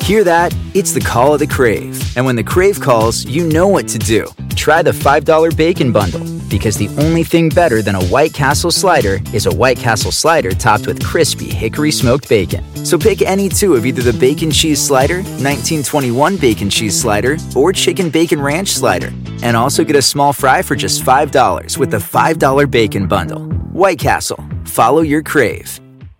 Hear that? It's the call of the Crave. And when the Crave calls, you know what to do. Try the $5 Bacon Bundle, because the only thing better than a White Castle slider is a White Castle slider topped with crispy hickory smoked bacon. So pick any two of either the Bacon Cheese Slider, 1921 Bacon Cheese Slider, or Chicken Bacon Ranch Slider. And also get a small fry for just $5 with the $5 Bacon Bundle. White Castle. Follow your Crave.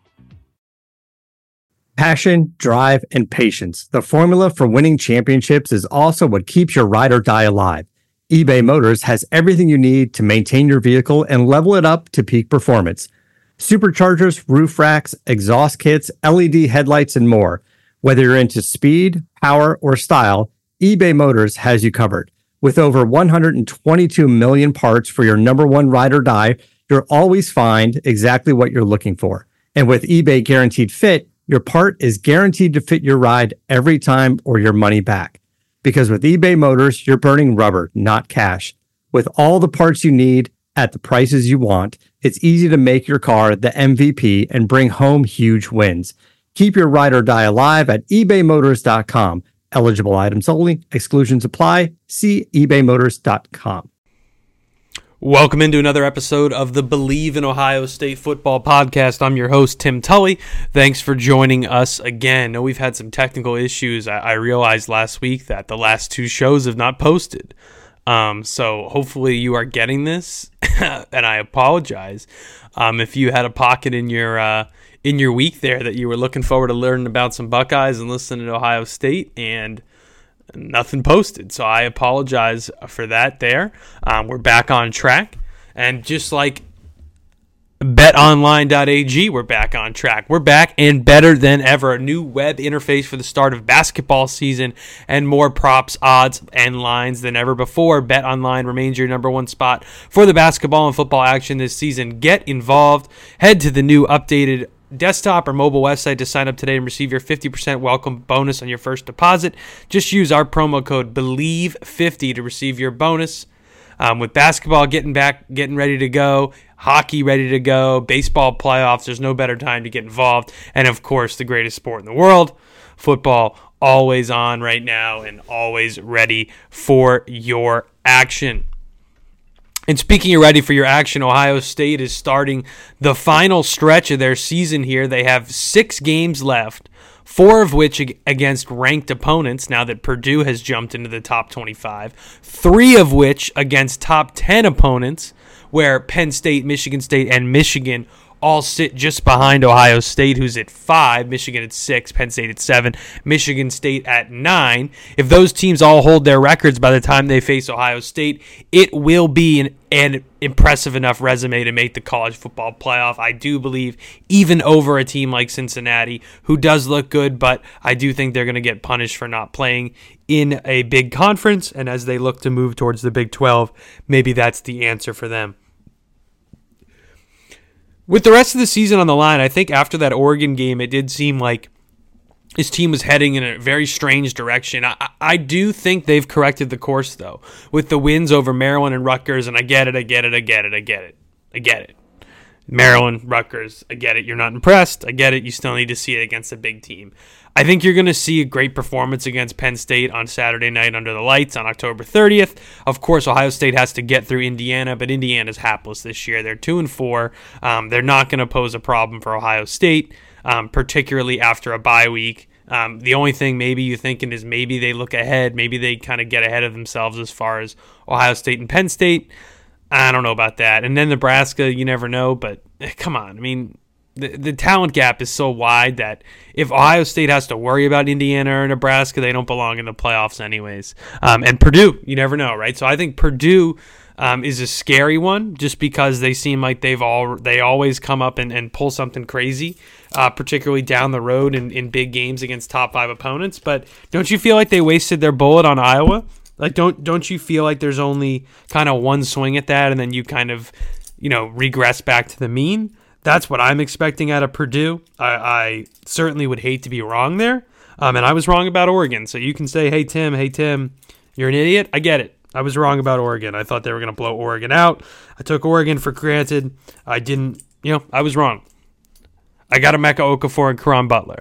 Passion, drive, and patience. The formula for winning championships is also what keeps your ride or die alive. eBay Motors has everything you need to maintain your vehicle and level it up to peak performance. Superchargers, roof racks, exhaust kits, LED headlights, and more. Whether you're into speed, power, or style, eBay Motors has you covered. With over 122 million parts for your number one ride or die, you'll always find exactly what you're looking for. And with eBay Guaranteed Fit, your part is guaranteed to fit your ride every time or your money back. Because with eBay Motors, you're burning rubber, not cash. With all the parts you need at the prices you want, it's easy to make your car the MVP and bring home huge wins. Keep your ride or die alive at ebaymotors.com. Eligible items only. Exclusions apply. See ebaymotors.com. Welcome into another episode of the Believe in Ohio State Football podcast. I'm your host, Tim Tully. Thanks for joining us again. I know we've had some technical issues. I realized last week that the last two shows have not posted. So hopefully you are getting this, and I apologize. If you had a pocket in your week there that you were looking forward to learning about some Buckeyes and listening to Ohio State, and nothing posted. So I apologize for that there. We're back on track. And just like betonline.ag, we're back on track. We're back and better than ever. A new web interface for the start of basketball season and more props, odds, and lines than ever before. BetOnline remains your number one spot for the basketball and football action this season. Get involved. Head to the new updated desktop or mobile website to sign up today and receive your 50% welcome bonus on your first deposit. Just use our promo code BELIEVE50 to receive your bonus. With basketball getting ready to go, hockey ready to go, baseball playoffs, there's no better time to get involved. And of course, the greatest sport in the world, football, always on right now and always ready for your action. And speaking of ready for your action, Ohio State is starting the final stretch of their season here. They have 6 games left, 4 of which against ranked opponents, now that Purdue has jumped into the top 25, 3 of which against top 10 opponents, where Penn State, Michigan State, and Michigan all sit just behind Ohio State, who's at 5, Michigan at 6, Penn State at 7, Michigan State at 9. If those teams all hold their records by the time they face Ohio State, it will be an impressive enough resume to make the college football playoff. I do believe even over a team like Cincinnati, who does look good, but I do think they're going to get punished for not playing in a big conference, and as they look to move towards the Big 12, maybe that's the answer for them. With the rest of the season on the line, I think after that Oregon game, it did seem like his team was heading in a very strange direction. I do think they've corrected the course, though, with the wins over Maryland and Rutgers, and I get it. Maryland, Rutgers, I get it. You're not impressed. I get it. You still need to see it against a big team. I think you're going to see a great performance against Penn State on Saturday night under the lights on October 30th. Of course, Ohio State has to get through Indiana, but Indiana's hapless this year. They're 2-4. They're not going to pose a problem for Ohio State, particularly after a bye week. The only thing maybe you're thinking is maybe they look ahead. Maybe they kind of get ahead of themselves as far as Ohio State and Penn State. I don't know about that. And then Nebraska, you never know, but come on. I mean, the talent gap is so wide that if Ohio State has to worry about Indiana or Nebraska, they don't belong in the playoffs anyways. And Purdue, you never know, right? So I think Purdue is a scary one just because they seem like they always come up and pull something crazy, particularly down the road in big games against top 5 opponents. But don't you feel like they wasted their bullet on Iowa? Like, don't you feel like there's only kind of one swing at that and then you kind of, regress back to the mean? That's what I'm expecting out of Purdue. I certainly would hate to be wrong there. And I was wrong about Oregon. So you can say, hey, Tim, you're an idiot. I get it. I was wrong about Oregon. I thought they were going to blow Oregon out. I took Oregon for granted. I didn't, I was wrong. I got Emeka Okafor and Karan Butler.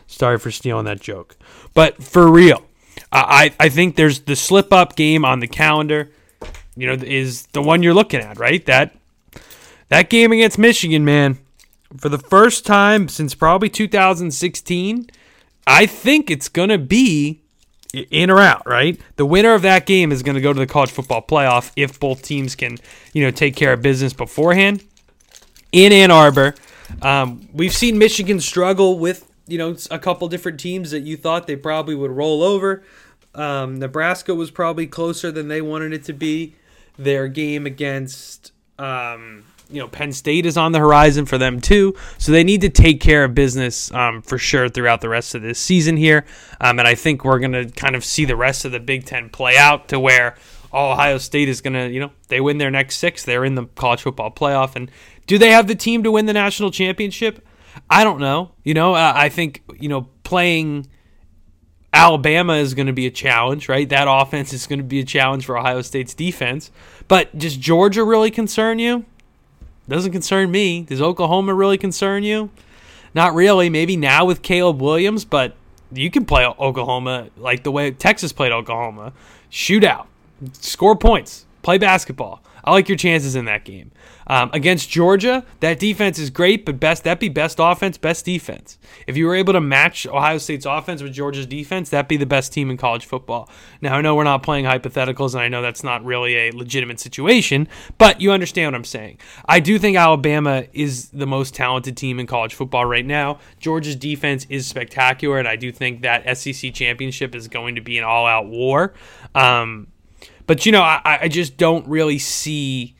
Sorry for stealing that joke. But for real, I think there's the slip-up game on the calendar, is the one you're looking at, right? That game against Michigan, man, for the first time since probably 2016, I think it's going to be in or out, right? The winner of that game is going to go to the college football playoff if both teams can, take care of business beforehand. In Ann Arbor, we've seen Michigan struggle with, a couple different teams that you thought they probably would roll over. Nebraska was probably closer than they wanted it to be. Their game against, Penn State is on the horizon for them too. So they need to take care of business for sure throughout the rest of this season here. And I think we're going to kind of see the rest of the Big Ten play out to where Ohio State is going to, they win their next 6. They're in the college football playoff. And do they have the team to win the national championship? I don't know. I think, playing Alabama is going to be a challenge, right? That offense is going to be a challenge for Ohio State's defense. But does Georgia really concern you? Doesn't concern me. Does Oklahoma really concern you? Not really. Maybe now with Caleb Williams, but you can play Oklahoma like the way Texas played Oklahoma. Shootout. Score points. Play basketball. I like your chances in that game. Against Georgia, that defense is great, but that'd be best offense, best defense. If you were able to match Ohio State's offense with Georgia's defense, that'd be the best team in college football. Now, I know we're not playing hypotheticals, and I know that's not really a legitimate situation, but you understand what I'm saying. I do think Alabama is the most talented team in college football right now. Georgia's defense is spectacular, and I do think that SEC championship is going to be an all-out war. But, I just don't really see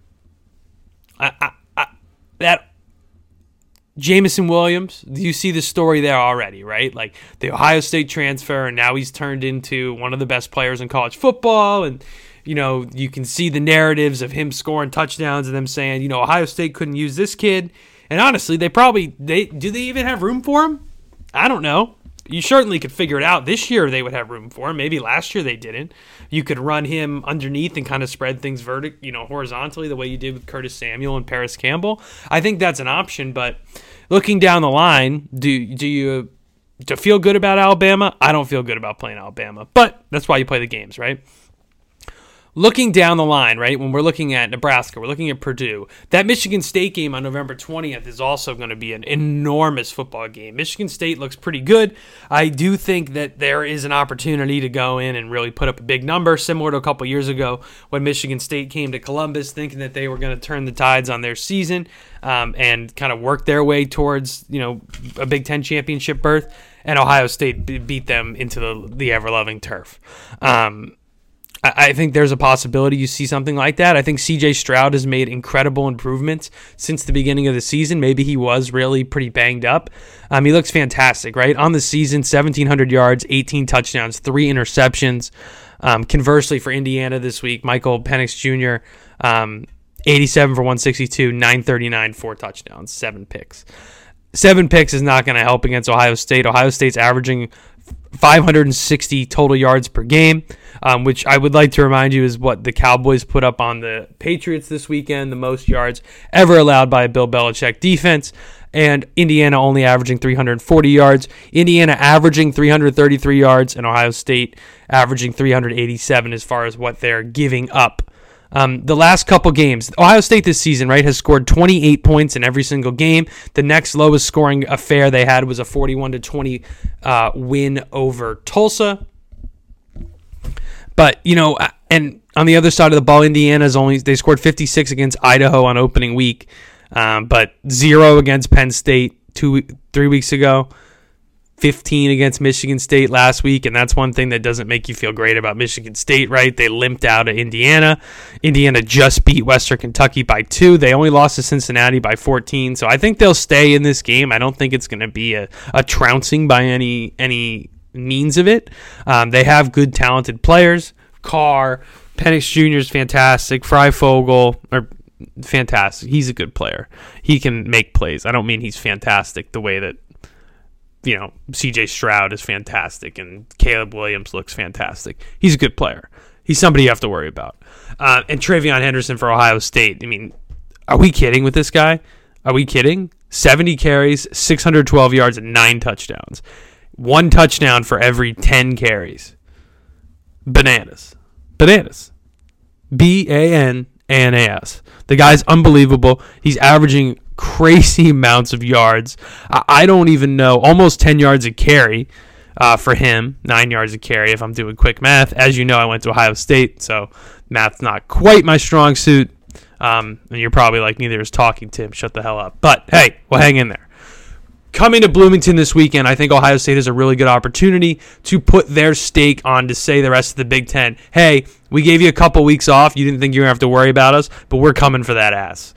that Jameson Williams. You see the story there already, right? Like the Ohio State transfer, and now he's turned into one of the best players in college football. And, you can see the narratives of him scoring touchdowns and them saying, Ohio State couldn't use this kid. And honestly, do they even have room for him? I don't know. You certainly could figure it out. This year they would have room for him. Maybe last year they didn't. You could run him underneath and kind of spread things horizontally the way you did with Curtis Samuel and Paris Campbell. I think that's an option, but looking down the line, do you feel good about Alabama? I don't feel good about playing Alabama, but that's why you play the games, right? Looking down the line, right, when we're looking at Nebraska, we're looking at Purdue, that Michigan State game on November 20th is also going to be an enormous football game. Michigan State looks pretty good. I do think that there is an opportunity to go in and really put up a big number, similar to a couple years ago when Michigan State came to Columbus thinking that they were going to turn the tides on their season and kind of work their way towards, a Big Ten championship berth, and Ohio State beat them into the ever-loving turf. I think there's a possibility you see something like that. I think C.J. Stroud has made incredible improvements since the beginning of the season. Maybe he was really pretty banged up. He looks fantastic, right? On the season, 1,700 yards, 18 touchdowns, 3 interceptions. Conversely, for Indiana this week, Michael Penix Jr., 87 for 162, 939, 4 touchdowns, 7 picks. 7 picks is not going to help against Ohio State. Ohio State's averaging 560 total yards per game, which I would like to remind you is what the Cowboys put up on the Patriots this weekend, the most yards ever allowed by a Bill Belichick defense, and Indiana only averaging 340 yards. Indiana averaging 333 yards, and Ohio State averaging 387 as far as what they're giving up. The last couple games, Ohio State this season, right, has scored 28 points in every single game. The next lowest scoring affair they had was a 41-20 win over Tulsa. But, and on the other side of the ball, they scored 56 against Idaho on opening week, but 0 against Penn State 3 weeks ago. 15 against Michigan State last week, and that's one thing that doesn't make you feel great about Michigan State, right? They limped out of Indiana. Indiana just beat Western Kentucky by 2. They only lost to Cincinnati by 14, so I think they'll stay in this game. I don't think it's going to be a trouncing by any means of it. They have good, talented players. Carr, Penix Jr. is fantastic. Freifogel are fantastic. He's a good player. He can make plays. I don't mean he's fantastic the way that C.J. Stroud is fantastic and Caleb Williams looks fantastic. He's a good player. He's somebody you have to worry about. And Travion Henderson for Ohio State. I mean, are we kidding with this guy? Are we kidding? 70 carries, 612 yards, and 9 touchdowns. 1 touchdown for every 10 carries. Bananas. B-A-N-A-N-A-S. The guy's unbelievable. He's averaging crazy amounts of yards. I don't even know. Almost 10 yards a carry for him. 9 yards a carry if I'm doing quick math. As you know, I went to Ohio State, so math's not quite my strong suit. And you're probably like, neither is talking, Tim. Shut the hell up. But, hey, we'll hang in there. Coming to Bloomington this weekend, I think Ohio State has a really good opportunity to put their stake on to say the rest of the Big Ten, hey, we gave you a couple weeks off. You didn't think you were going to have to worry about us, but we're coming for that ass.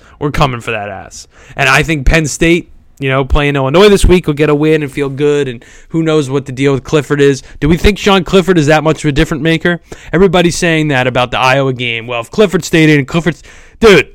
And I think Penn State, playing Illinois this week will get a win and feel good, and who knows what the deal with Clifford is. Do we think Sean Clifford is that much of a difference maker? Everybody's saying that about the Iowa game. Well, if Clifford stayed in, dude,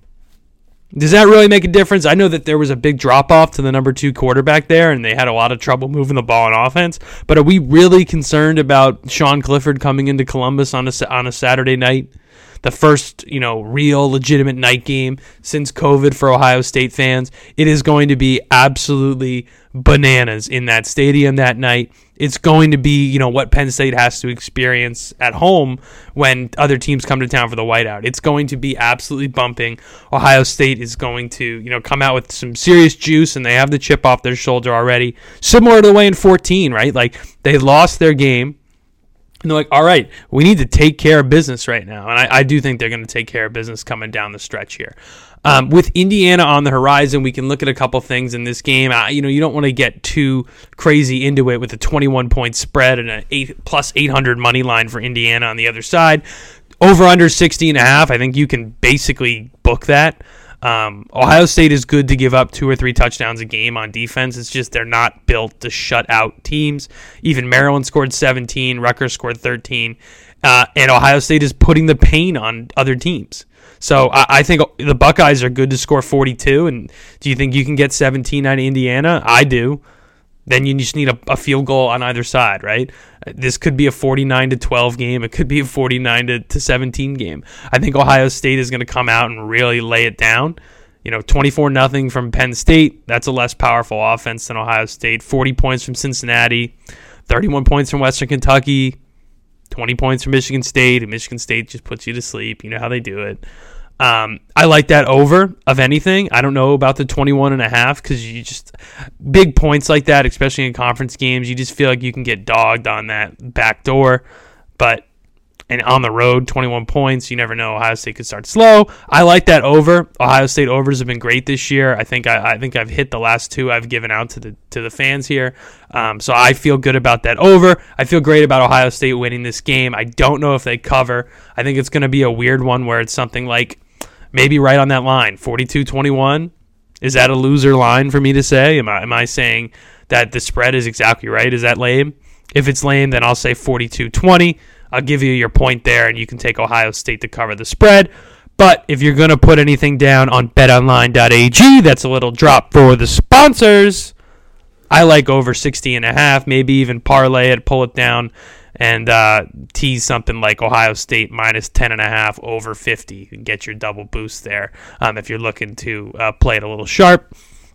does that really make a difference? I know that there was a big drop-off to the number 2 quarterback there, and they had a lot of trouble moving the ball on offense. But are we really concerned about Sean Clifford coming into Columbus on a Saturday night? The first, real legitimate night game since COVID for Ohio State fans. It is going to be absolutely bananas in that stadium that night. It's going to be, what Penn State has to experience at home when other teams come to town for the whiteout. It's going to be absolutely bumping. Ohio State is going to, come out with some serious juice, and they have the chip off their shoulder already. Similar to the way in 2014, right? Like, they lost their game. And they're like, all right, we need to take care of business right now. And I do think they're going to take care of business coming down the stretch here. With Indiana on the horizon, we can look at a couple things in this game. You don't want to get too crazy into it with a 21-point spread and an plus 800 money line for Indiana on the other side. Over under 60.5, I think you can basically book that. Ohio State is good to give up 2 or 3 touchdowns a game on defense. It's just they're not built to shut out teams. Even Maryland scored 17, Rutgers scored 13, and Ohio State is putting the pain on other teams. So I think the Buckeyes are good to score 42, and do you think you can get 17 out of Indiana? I do. Then you just need a field goal on either side, right? This could be a 49-12 game. It could be a 49-17 game. I think Ohio State is going to come out and really lay it down. 24-0 from Penn State. That's a less powerful offense than Ohio State. 40 points from Cincinnati. 31 points from Western Kentucky. 20 points from Michigan State. And Michigan State just puts you to sleep. You know how they do it. I like that over of anything. I don't know about the 21.5 because you just big points like that, especially in conference games, you just feel like you can get dogged on that back door. And on the road, 21 points, you never know. Ohio State could start slow. I like that over. Ohio State overs have been great this year. I think I've hit the last 2 I've given out to the fans here. So I feel good about that over. I feel great about Ohio State winning this game. I don't know if they cover. I think it's going to be a weird one where it's something like maybe right on that line, 42-21. Is that a loser line for me to say? Am I saying that the spread is exactly right? Is that lame? If it's lame, then I'll say 42-20. I'll give you your point there, and you can take Ohio State to cover the spread. But if you're going to put anything down on betonline.ag, that's a little drop for the sponsors. I like over 60.5, maybe even parlay it, pull it down, and tease something like Ohio State minus 10.5 over 50. You can get your double boost there if you're looking to play it a little sharp.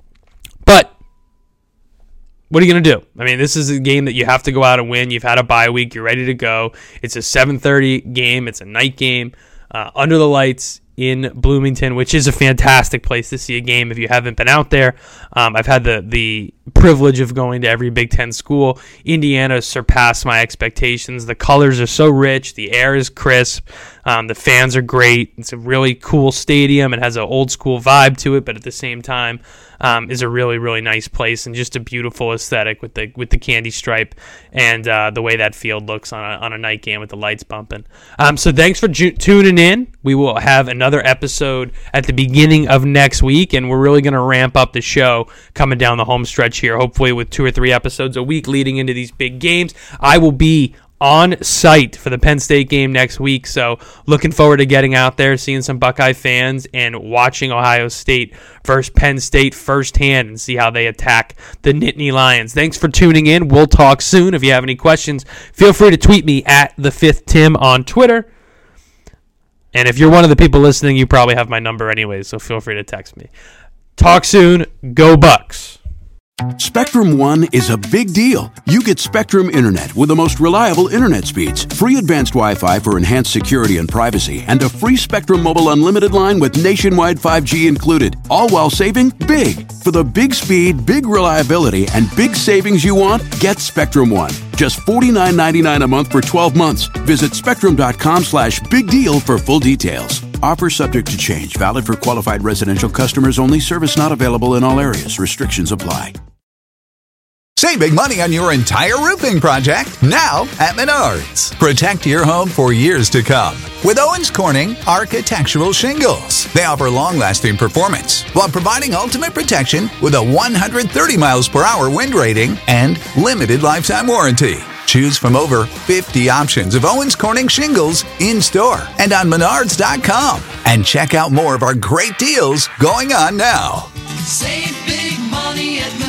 But what are you going to do? I mean, this is a game that you have to go out and win. You've had a bye week. You're ready to go. It's a 7:30 game. It's a night game under the lights in Bloomington, which is a fantastic place to see a game if you haven't been out there. I've had the privilege of going to every Big Ten school. Indiana surpassed my expectations. The colors are so rich. The air is crisp. The fans are great. It's a really cool stadium. It has an old school vibe to it, but at the same time is a really, really nice place and just a beautiful aesthetic with the candy stripe and the way that field looks on a night game with the lights bumping. So thanks for tuning in. We will have another episode at the beginning of next week, and we're really going to ramp up the show coming down the home stretch here, hopefully with 2 or 3 episodes a week leading into these big games. I will be on site for the Penn State game next week, so looking forward to getting out there, seeing some Buckeye fans, and watching Ohio State versus Penn State firsthand and see how they attack the Nittany Lions. Thanks for tuning in. We'll talk soon. If you have any questions, feel free to tweet me at the5thTim on Twitter. And if you're one of the people listening, you probably have my number anyway, so feel free to text me. Talk soon. Go Bucks. Spectrum One is a big deal. You get Spectrum Internet with the most reliable internet speeds, free advanced Wi-Fi for enhanced security and privacy, and a free Spectrum Mobile Unlimited line with nationwide 5G included, all while saving big. For the big speed, big reliability, and big savings you want, get Spectrum One. Just $49.99 a month for 12 months. Visit spectrum.com/big deal for full details. Offer subject to change. Valid for qualified residential customers only. Service not available in all areas. Restrictions apply. Save big money on your entire roofing project now at Menards. Protect your home for years to come with Owens Corning Architectural Shingles. They offer long-lasting performance while providing ultimate protection with a 130 miles per hour wind rating and limited lifetime warranty. Choose from over 50 options of Owens Corning shingles in-store and on Menards.com. And check out more of our great deals going on now. Save big money at